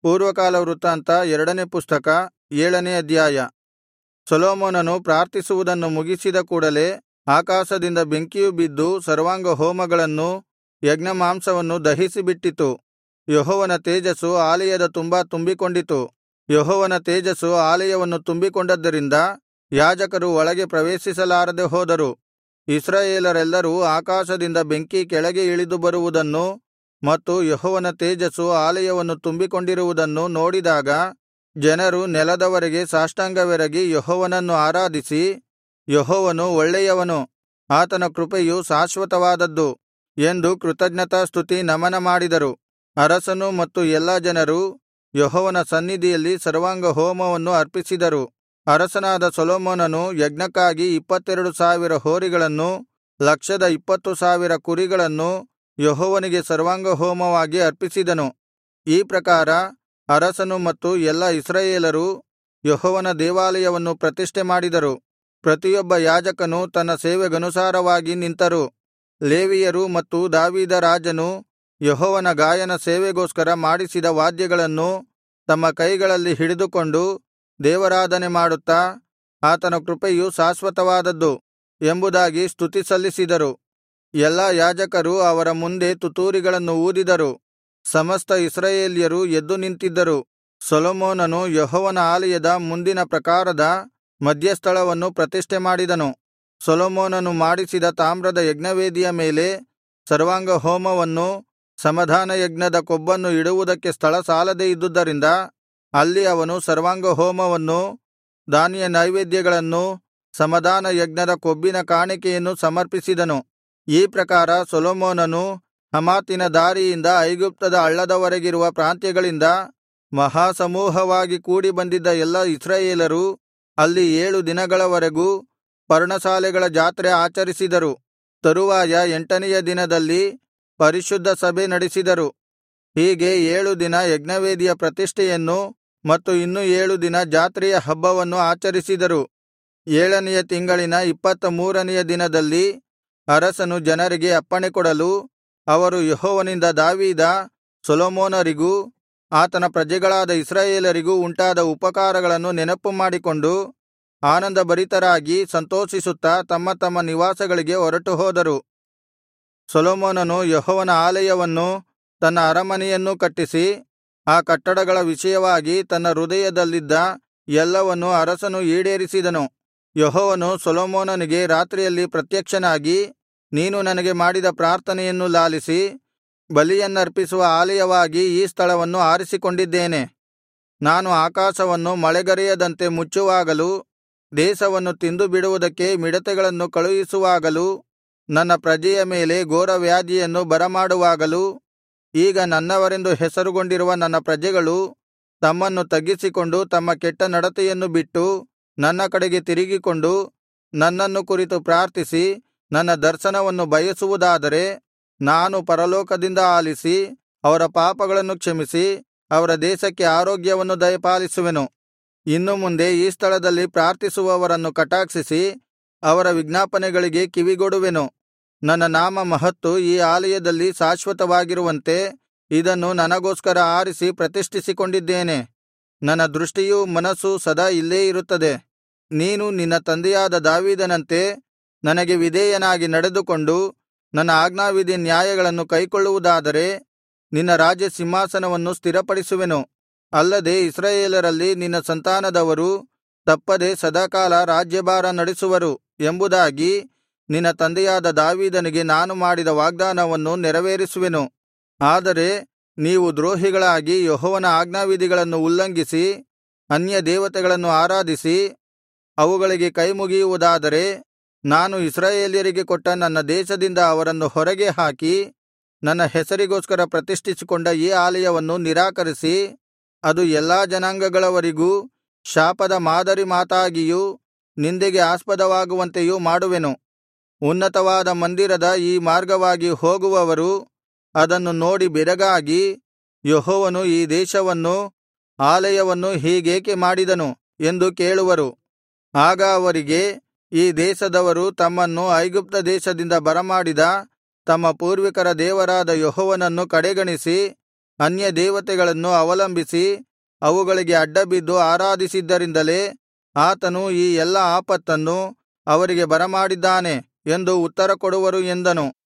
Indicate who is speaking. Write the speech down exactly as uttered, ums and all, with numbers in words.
Speaker 1: ಪೂರ್ವಕಾಲ ವೃತ್ತಾಂತ ಎರಡನೇ ಪುಸ್ತಕ ಏಳನೇ ಅಧ್ಯಾಯ. ಸೊಲೊಮೋನನು ಪ್ರಾರ್ಥಿಸುವುದನ್ನು ಮುಗಿಸಿದ ಕೂಡಲೆ ಆಕಾಶದಿಂದ ಬೆಂಕಿಯು ಬಿದ್ದು ಸರ್ವಾಂಗಹೋಮಗಳನ್ನೂ ಯಜ್ಞಮಾಂಸವನ್ನು ದಹಿಸಿಬಿಟ್ಟಿತು. ಯೆಹೋವನ ತೇಜಸ್ಸು ಆಲಯದ ತುಂಬಾ ತುಂಬಿಕೊಂಡಿತು. ಯೆಹೋವನ ತೇಜಸ್ಸು ಆಲಯವನ್ನು ತುಂಬಿಕೊಂಡದ್ದರಿಂದ ಯಾಜಕರು ಒಳಗೆ ಪ್ರವೇಶಿಸಲಾರದೆ ಹೋದರು. ಇಸ್ರಾಯೇಲರೆಲ್ಲರೂ ಆಕಾಶದಿಂದ ಬೆಂಕಿ ಕೆಳಗೆ ಇಳಿದು ಬರುವುದನ್ನು ಮತ್ತು ಯೆಹೋವನ ತೇಜಸ್ಸು ಆಲಯವನ್ನು ತುಂಬಿಕೊಂಡಿರುವುದನ್ನು ನೋಡಿದಾಗ ಜನರು ನೆಲದವರೆಗೆ ಸಾಷ್ಟಾಂಗವೆರಗಿ ಯೆಹೋವನನ್ನು ಆರಾಧಿಸಿ, ಯೆಹೋವನು ಒಳ್ಳೆಯವನು, ಆತನ ಕೃಪೆಯು ಶಾಶ್ವತವಾದದ್ದು ಎಂದು ಕೃತಜ್ಞತಾಸ್ತುತಿ ನಮನ ಮಾಡಿದರು. ಅರಸನು ಮತ್ತು ಎಲ್ಲಾ ಜನರು ಯೆಹೋವನ ಸನ್ನಿಧಿಯಲ್ಲಿ ಸರ್ವಾಂಗಹೋಮವನ್ನು ಅರ್ಪಿಸಿದರು. ಅರಸನಾದ ಸೊಲೊಮೋನನು ಯಜ್ಞಕ್ಕಾಗಿ ಇಪ್ಪತ್ತೆರಡು ಸಾವಿರ ಹೋರಿಗಳನ್ನೂ ಲಕ್ಷದ ಇಪ್ಪತ್ತು ಸಾವಿರ ಕುರಿಗಳನ್ನೂ ಯೆಹೋವನಿಗೆ ಸರ್ವಾಂಗಹೋಮವಾಗಿ ಅರ್ಪಿಸಿದನು. ಈ ಪ್ರಕಾರ ಅರಸನು ಮತ್ತು ಎಲ್ಲಾ ಇಸ್ರಾಯೇಲರು ಯೆಹೋವನ ದೇವಾಲಯವನ್ನು ಪ್ರತಿಷ್ಠೆ ಮಾಡಿದರು. ಪ್ರತಿಯೊಬ್ಬ ಯಾಜಕನು ತನ್ನ ಸೇವೆಗನುಸಾರವಾಗಿ ನಿಂತರು. ಲೇವಿಯರು ಮತ್ತು ದಾವೀದ ರಾಜನು ಯೆಹೋವನ ಗಾಯನ ಸೇವೆಗೋಸ್ಕರ ಮಾಡಿಸಿದ ವಾದ್ಯಗಳನ್ನು ತಮ್ಮ ಕೈಗಳಲ್ಲಿ ಹಿಡಿದುಕೊಂಡು ದೇವಾರಾಧನೆ ಮಾಡುತ್ತಾ, ಆತನ ಕೃಪೆಯು ಶಾಶ್ವತವಾದದ್ದು ಎಂಬುದಾಗಿ ಸ್ತುತಿ ಸಲ್ಲಿಸಿದರು. ಎಲ್ಲಾ ಯಾಜಕರು ಅವರ ಮುಂದೆ ತುತ್ತೂರಿಗಳನ್ನು ಊದಿದರು. ಸಮಸ್ತ ಇಸ್ರಾಯೇಲ್ಯರು ಎದ್ದು ನಿಂತಿದ್ದರು. ಸೊಲೊಮೋನನು ಯೆಹೋವನ ಆಲಯದ ಮುಂದಿನ ಪ್ರಾಕಾರದ ಮಧ್ಯಸ್ಥಳವನ್ನು ಪ್ರತಿಷ್ಠೆ ಮಾಡಿದನು. ಸೊಲೊಮೋನನು ಮಾಡಿಸಿದ ತಾಮ್ರದ ಯಜ್ಞವೇದಿಯ ಮೇಲೆ ಸರ್ವಾಂಗಹೋಮವನ್ನೂ ಸಮಾಧಾನಯಜ್ಞದ ಕೊಬ್ಬನ್ನು ಇಡುವುದಕ್ಕೆ ಸ್ಥಳ ಸಾಲದೆ ಇದ್ದುದರಿಂದ ಅಲ್ಲಿ ಅವನು ಸರ್ವಾಂಗಹೋಮವನ್ನೂ ಧಾನ್ಯ ನೈವೇದ್ಯಗಳನ್ನೂ ಸಮಾಧಾನ ಯಜ್ಞದ ಕೊಬ್ಬಿನ ಕಾಣಿಕೆಯನ್ನು ಸಮರ್ಪಿಸಿದನು. ಈ ಪ್ರಕಾರ ಸೊಲೊಮೋನನು ಹಮಾತಿನ ದಾರಿಯಿಂದ ಐಗುಪ್ತದ ಹಳ್ಳದವರೆಗಿರುವ ಪ್ರಾಂತ್ಯಗಳಿಂದ ಮಹಾಸಮೂಹವಾಗಿ ಕೂಡಿ ಬಂದಿದ್ದ ಎಲ್ಲಾ ಇಸ್ರಾಯೇಲರು ಅಲ್ಲಿ ಏಳು ದಿನಗಳವರೆಗೂ ಪರ್ಣಶಾಲೆಗಳ ಜಾತ್ರೆ ಆಚರಿಸಿದರು. ತರುವಾಯ ಎಂಟನೆಯ ದಿನದಲ್ಲಿ ಪರಿಶುದ್ಧ ಸಭೆ ನಡೆಸಿದರು. ಹೀಗೆ ಏಳು ದಿನ ಯಜ್ಞವೇದಿಯ ಪ್ರತಿಷ್ಠೆಯನ್ನು ಮತ್ತು ಇನ್ನು ಏಳು ದಿನ ಜಾತ್ರೆಯ ಹಬ್ಬವನ್ನು ಆಚರಿಸಿದರು. ಏಳನೆಯ ತಿಂಗಳಿನ ಇಪ್ಪತ್ತ ಮೂರನೆಯ ದಿನದಲ್ಲಿ ಅರಸನು ಜನರಿಗೆ ಅಪ್ಪಣೆಕೊಡಲು, ಅವರು ಯೆಹೋವನಿಂದ ದಾವೀದ, ಸೊಲೊಮೋನರಿಗೂ ಆತನ ಪ್ರಜೆಗಳಾದ ಇಸ್ರಾಯೇಲರಿಗೂ ಉಂಟಾದ ಉಪಕಾರಗಳನ್ನು ನೆನಪುಮಾಡಿಕೊಂಡು ಆನಂದಭರಿತರಾಗಿ ಸಂತೋಷಿಸುತ್ತಾ ತಮ್ಮ ತಮ್ಮ ನಿವಾಸಗಳಿಗೆ ಹೊರಟುಹೋದರು. ಸೊಲೊಮೋನನು ಯೆಹೋವನ ಆಲಯವನ್ನೂ ತನ್ನ ಅರಮನೆಯನ್ನೂ ಕಟ್ಟಿಸಿ, ಆ ಕಟ್ಟಡಗಳ ವಿಷಯವಾಗಿ ತನ್ನ ಹೃದಯದಲ್ಲಿದ್ದ ಎಲ್ಲವನ್ನೂ ಅರಸನು ಈಡೇರಿಸಿದನು. ಯೆಹೋವನು ಸೊಲೊಮೋನನಿಗೆ ರಾತ್ರಿಯಲ್ಲಿ ಪ್ರತ್ಯಕ್ಷನಾಗಿ, ನೀನು ನನಗೆ ಮಾಡಿದ ಪ್ರಾರ್ಥನೆಯನ್ನು ಲಾಲಿಸಿ ಬಲಿಯನ್ನರ್ಪಿಸುವ ಆಲಯವಾಗಿ ಈ ಸ್ಥಳವನ್ನು ಆರಿಸಿಕೊಂಡಿದ್ದೇನೆ. ನಾನು ಆಕಾಶವನ್ನು ಮಳೆಗರೆಯದಂತೆ ಮುಚ್ಚುವಾಗಲೂ ದೇಶವನ್ನು ತಿಂದು ಬಿಡುವುದಕ್ಕೆ ಮಿಡತೆಗಳನ್ನು ಕಳುಹಿಸುವಾಗಲೂ ನನ್ನ ಪ್ರಜೆಯ ಮೇಲೆ ಘೋರವ್ಯಾಧಿಯನ್ನು ಬರಮಾಡುವಾಗಲೂ ಈಗ ನನ್ನವರೆಂದು ಹೆಸರುಗೊಂಡಿರುವ ನನ್ನ ಪ್ರಜೆಗಳು ತಮ್ಮನ್ನು ತಗ್ಗಿಸಿಕೊಂಡು ತಮ್ಮ ಕೆಟ್ಟ ನಡತೆಯನ್ನು ಬಿಟ್ಟು ನನ್ನ ಕಡೆಗೆ ತಿರುಗಿಕೊಂಡು ನನ್ನನ್ನು ಕುರಿತು ಪ್ರಾರ್ಥಿಸಿ ನನ್ನ ದರ್ಶನವನ್ನು ಬಯಸುವುದಾದರೆ ನಾನು ಪರಲೋಕದಿಂದ ಆಲಿಸಿ ಅವರ ಪಾಪಗಳನ್ನು ಕ್ಷಮಿಸಿ ಅವರ ದೇಶಕ್ಕೆ ಆರೋಗ್ಯವನ್ನು ದಯಪಾಲಿಸುವೆನು. ಇನ್ನು ಮುಂದೆ ಈ ಸ್ಥಳದಲ್ಲಿ ಪ್ರಾರ್ಥಿಸುವವರನ್ನು ಕಟಾಕ್ಷಿಸಿ ಅವರ ವಿಜ್ಞಾಪನೆಗಳಿಗೆ ಕಿವಿಗೊಡುವೆನು. ನನ್ನ ನಾಮ ಮಹತ್ತು ಈ ಆಲಯದಲ್ಲಿ ಶಾಶ್ವತವಾಗಿರುವಂತೆ ಇದನ್ನು ನನಗೋಸ್ಕರ ಆರಿಸಿ ಪ್ರತಿಷ್ಠಿಸಿಕೊಂಡಿದ್ದೇನೆ. ನನ್ನ ದೃಷ್ಟಿಯೂ ಮನಸ್ಸೂ ಸದಾ ಇಲ್ಲೇ ಇರುತ್ತದೆ. ನೀನು ನಿನ್ನ ತಂದೆಯಾದ ದಾವೀದನಂತೆ ನನಗೆ ವಿಧೇಯನಾಗಿ ನಡೆದುಕೊಂಡು ನನ್ನ ಆಜ್ಞಾವಿಧಿ ನ್ಯಾಯಗಳನ್ನು ಕೈಕೊಳ್ಳುವುದಾದರೆ ನಿನ್ನ ರಾಜ್ಯ ಸಿಂಹಾಸನವನ್ನು ಸ್ಥಿರಪಡಿಸುವೆನು. ಅಲ್ಲದೆ ಇಸ್ರಾಯೇಲರಲ್ಲಿ ನಿನ್ನ ಸಂತಾನದವರು ತಪ್ಪದೆ ಸದಾಕಾಲ ರಾಜ್ಯಭಾರ ನಡೆಸುವರು ಎಂಬುದಾಗಿ ನಿನ್ನ ತಂದೆಯಾದ ದಾವೀದನಿಗೆ ನಾನು ಮಾಡಿದ ವಾಗ್ದಾನವನ್ನು ನೆರವೇರಿಸುವೆನು. ಆದರೆ ನೀವು ದ್ರೋಹಿಗಳಾಗಿ ಯೆಹೋವನ ಆಜ್ಞಾವಿಧಿಗಳನ್ನು ಉಲ್ಲಂಘಿಸಿ ಅನ್ಯ ದೇವತೆಗಳನ್ನು ಆರಾಧಿಸಿ ಅವುಗಳಿಗೆ ಕೈಮುಗಿಯುವುದಾದರೆ ನಾನು ಇಸ್ರಾಯೇಲ್ಯರಿಗೆ ಕೊಟ್ಟ ನನ್ನ ದೇಶದಿಂದ ಅವರನ್ನು ಹೊರಗೆ ಹಾಕಿ ನನ್ನ ಹೆಸರಿಗೋಸ್ಕರ ಪ್ರತಿಷ್ಠಿಸಿಕೊಂಡ ಈ ಆಲಯವನ್ನು ನಿರಾಕರಿಸಿ ಅದು ಎಲ್ಲಾ ಜನಾಂಗಗಳವರಿಗೂ ಶಾಪದ ಮಾದರಿ ಮಾತಾಗಿಯೂ ನಿಂದೆಗೆ ಆಸ್ಪದವಾಗುವಂತೆಯೂ ಮಾಡುವೆನು. ಉನ್ನತವಾದ ಮಂದಿರದ ಈ ಮಾರ್ಗವಾಗಿ ಹೋಗುವವರು ಅದನ್ನು ನೋಡಿ ಬೆರಗಾಗಿ, ಯೆಹೋವನು ಈ ದೇಶವನ್ನೂ ಆಲಯವನ್ನೂ ಹೀಗೇಕೆ ಮಾಡಿದನು ಎಂದು ಕೇಳುವರು. ಆಗ ಅವರಿಗೆ, ಈ ದೇಶದವರು ತಮ್ಮನ್ನು ಐಗುಪ್ತ ದೇಶದಿಂದ ಬರಮಾಡಿದ ತಮ್ಮ ಪೂರ್ವಿಕರ ದೇವರಾದ ಯೆಹೋವನನ್ನು ಕಡೆಗಣಿಸಿ ಅನ್ಯದೇವತೆಗಳನ್ನು ಅವಲಂಬಿಸಿ ಅವುಗಳಿಗೆ ಅಡ್ಡಬಿದ್ದು ಆರಾಧಿಸಿದ್ದರಿಂದಲೇ ಆತನು ಈ ಎಲ್ಲಾ ಆಪತ್ತನ್ನು ಅವರಿಗೆ ಬರಮಾಡಿದ್ದಾನೆ ಎಂದು ಉತ್ತರಕೊಡುವರು ಎಂದನು